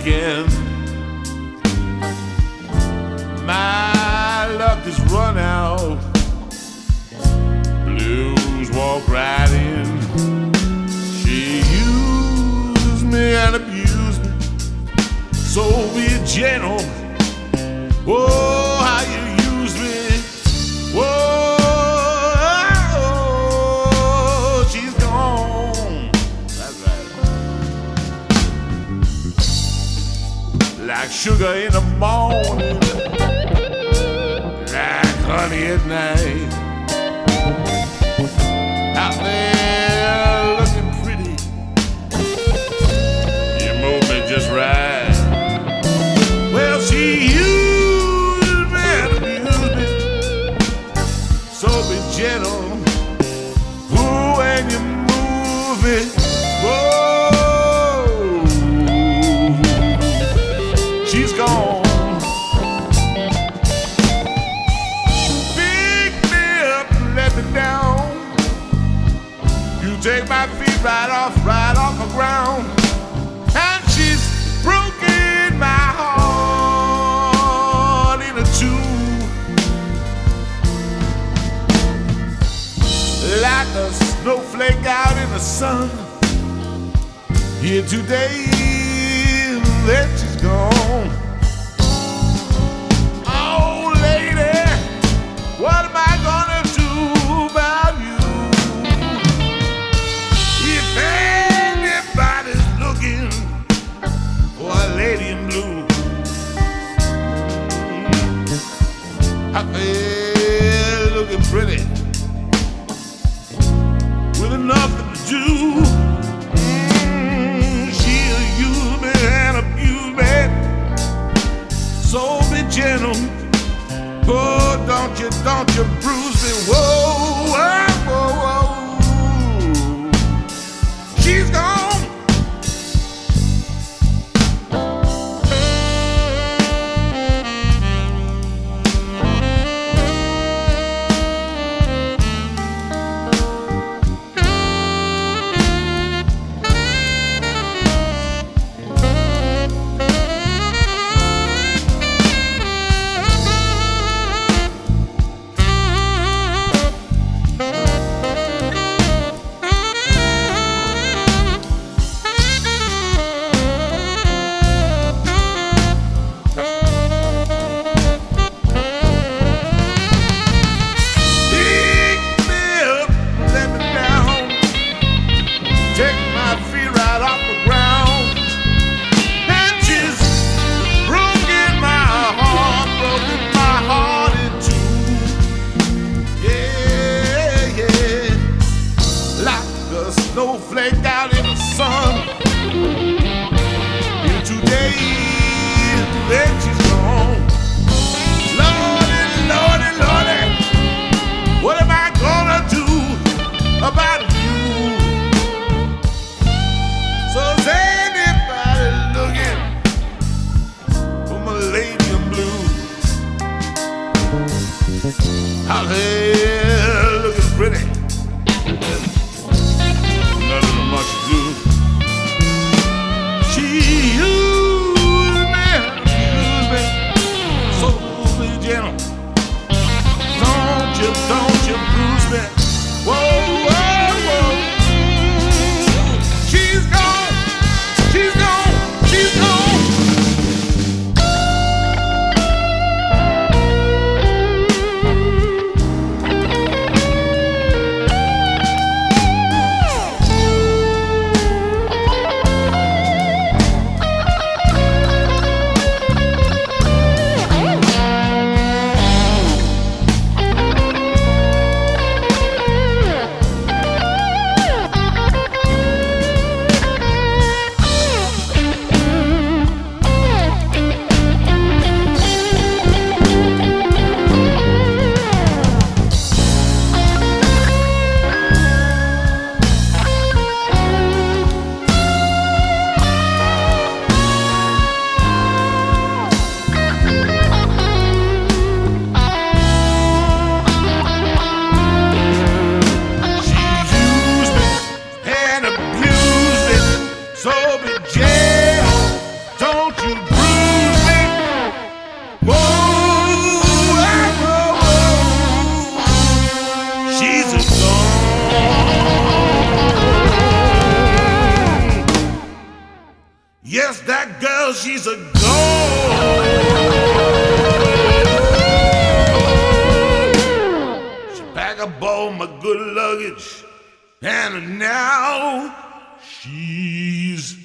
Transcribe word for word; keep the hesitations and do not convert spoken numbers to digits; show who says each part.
Speaker 1: again. My luck is run out. Blues walk right in. She used me and abused me. So be gentle. Oh, how you use me. Whoa, she's gone. That's right. Like sugar in the morning, like honey at night. Out there looking pretty, you move me just right. Well, she used me and abused me, so be gentle. Ooh, when you move it, whoa, she's gone. Pick me up and let me down. You take my feet right off, right off the ground, and she's broken my heart into two. Like a snowflake out in the sun, here today, then she's gone. Oh, lady, what am I gonna do about you? If anybody's looking for a lady in blue, I feel looking pretty with nothing to do. Mm, she'll use me and abuse me, so be gentle. Oh, don't you, don't you bruise me. Whoa, whoa, whoa, whoa. She's gone. Well, she's a gold. She packed up all my good luggage, and now she's